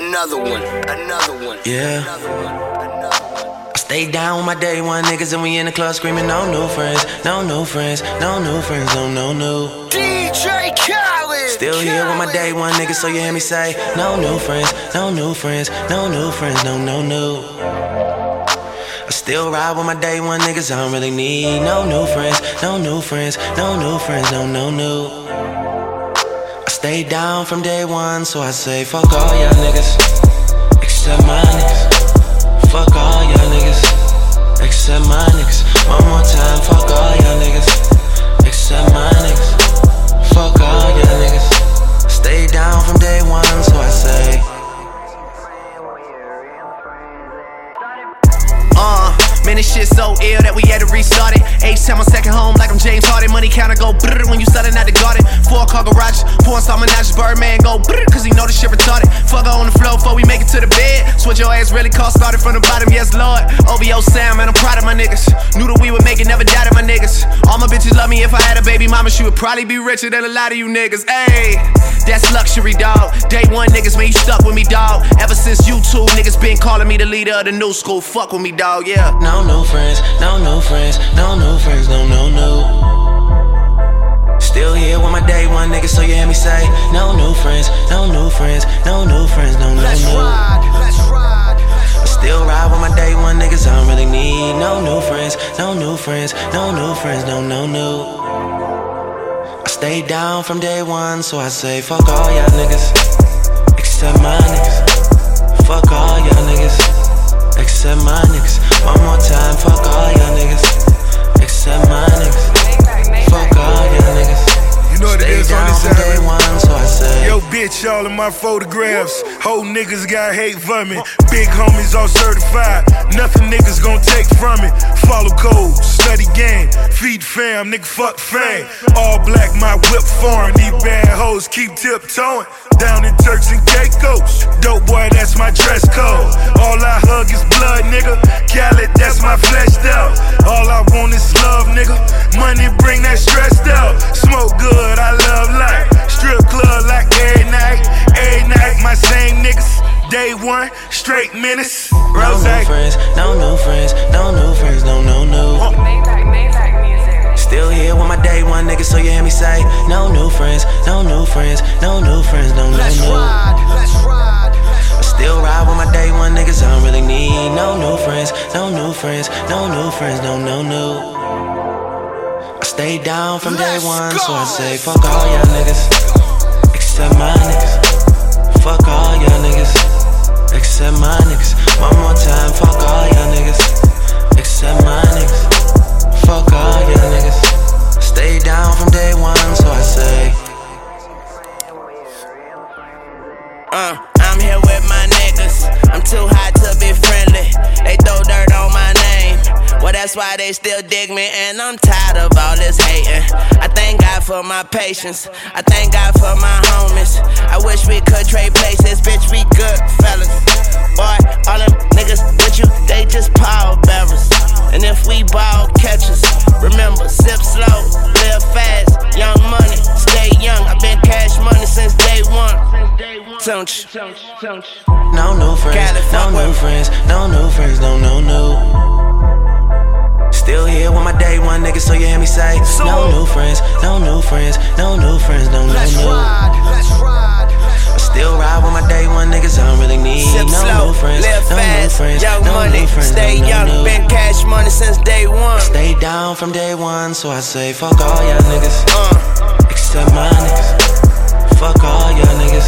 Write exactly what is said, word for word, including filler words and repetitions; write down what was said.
Another one, another one. Yeah. Another one, another one. I stay down with my day one niggas and we in the club screaming, no new friends, no new friends, no new friends, no, no, no. D J Khaled. Still here with my day one niggas, so you hear me say, no new friends, no new friends, no new friends, no, no, no. I still ride with my day one niggas, I don't really need no new friends, no new friends, no new friends, no, no, no. I stay down from day one, so I say, fuck all y'all niggas, except my niggas. Fuck all y'all niggas, except my niggas. One more time, fuck all y'all niggas, except my niggas. Fuck all y'all niggas. Stay down from day one, so I say. Uh, man, this shit so ill that we had to restart it. H-time on second home like I'm James Harden. Money counter go brrr when you selling out the garden. Four car garages, four installment notches. Birdman go brrr cause he know this shit retarded. Fuck her on the floor before we make it to the bed. Switch your ass really cost, started from the bottom, yes lord. O V O Sam, man, I'm proud of my niggas. Knew that we would make it, never doubted my niggas. All my bitches love me, if I had a baby mama, she would probably be richer than a lot of you niggas. Ayy, that's luxury, dog. Day one niggas, man, you stuck with me, dog. Ever since you two niggas been calling me the leader of the new school. Fuck with me, dog, yeah. No new friends, no new friends, no new friends, no, no, no. Still here with my day one niggas, so you hear me say, no new friends, no new friends, no new friends, no, no, Let's no. ride, let's ride. I still ride with my day one niggas, I don't really need no new friends, no new friends, no new friends, no, no, no. I stay down from day one, so I say, fuck all y'all niggas, except my niggas. Fuck all y'all niggas, except my niggas. One more time, fuck all y'all niggas, except my niggas. Fuck all y'all niggas. You know what it is on this day side. one, so I say. Yo, bitch, all in my photographs. Whole niggas got hate for me. Big homies all certified. Nothing niggas gon' take from it. Follow codes, study game, feed fam, nigga fuck fame. All black, my whip foreign. These bad hoes keep tiptoeing. Down in Turks and Caicos. Dope boy, that's my dress code. All I hug is blood, nigga. Khaled, that's my fleshed out. All I want is love, nigga. Money bring that stressed out. Smoke good, I love life. Strip club like every night. Every night, my same niggas. Day one, straight menace. No new friends, no new friends, no new friends, no, no, no. Still here with my day one niggas, so you hear me say, no new friends, no new friends, no new friends, no, no, no. Let's ride, let's ride. I still ride with my day one niggas, I don't really need no new friends, no new friends, no new friends, no, no, no. I stay down from day one, so I say, fuck all y'all niggas, except my niggas. Fuck all y'all niggas, except my niggas. One more time, fuck all y'all niggas, except my niggas. Fuck all y'all niggas. Stay down from day one, so I say. Uh, I'm here with my niggas. I'm too hot to be friendly. They throw dirt on my name. Well, that's why they still dig me, and I'm tired of all this hating. I thank God for my patience. I thank God for my homies. I wish we could trade places, bitch, we good fellas. Boy, all them niggas with you, they just pallbearers. And if we ball catchers, remember, sip slow, live fast, young money, stay young. I've been cash money since day one. Don't you? No new friends, no new friends, no new friends, no, no, no. Still here with my day one niggas, so you hear me say, no new friends, no new friends, no new friends, no, no, Let's no. ride, let's ride. I still ride with my day one niggas, I don't really need Sip no slow, new friends, live no fast, new friends, young no money, new friends, stay no, young. no, no. Been cash money since day one. Stay down from day one, so I say, fuck all y'all niggas, Uh, except my niggas. Fuck all y'all niggas,